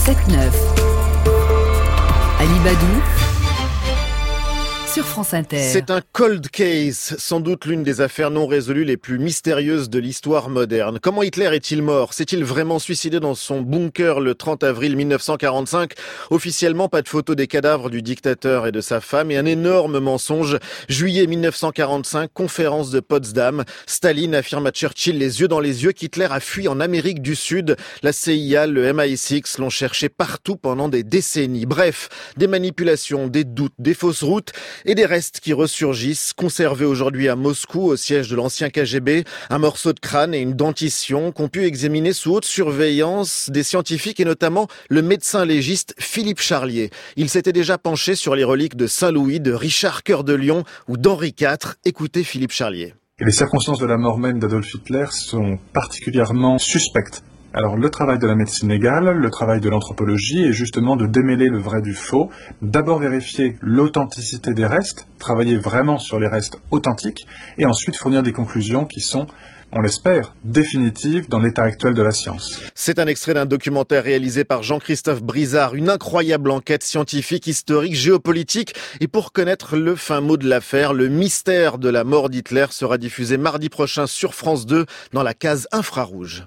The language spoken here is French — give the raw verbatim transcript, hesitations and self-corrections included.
sept neuf. Ali Badou sur France Inter. C'est un cold case, sans doute l'une des affaires non résolues les plus mystérieuses de l'histoire moderne. Comment Hitler est-il mort? S'est-il vraiment suicidé dans son bunker le trente avril mille neuf cent quarante-cinq? Officiellement, pas de photo des cadavres du dictateur et de sa femme et un énorme mensonge. Juillet mille neuf cent quarante-cinq, conférence de Potsdam. Staline affirme à Churchill les yeux dans les yeux qu'Hitler a fui en Amérique du Sud. La C I A, le M I six l'ont cherché partout pendant des décennies. Bref, des manipulations, des doutes, des fausses routes et des restes qui ressurgissent, conservés aujourd'hui à Moscou, au siège de l'ancien K G B, un morceau de crâne et une dentition qu'ont pu examiner sous haute surveillance des scientifiques et notamment le médecin légiste Philippe Charlier. Il s'était déjà penché sur les reliques de Saint-Louis, de Richard Cœur de Lion ou d'Henri quatre. Écoutez Philippe Charlier. Et les circonstances de la mort même d'Adolf Hitler sont particulièrement suspectes. Alors le travail de la médecine légale, le travail de l'anthropologie est justement de démêler le vrai du faux, d'abord vérifier l'authenticité des restes, travailler vraiment sur les restes authentiques, et ensuite fournir des conclusions qui sont, on l'espère, définitives dans l'état actuel de la science. C'est un extrait d'un documentaire réalisé par Jean-Christophe Brizard, une incroyable enquête scientifique, historique, géopolitique. Et pour connaître le fin mot de l'affaire, le mystère de la mort d'Hitler sera diffusé mardi prochain sur France deux dans la case infrarouge.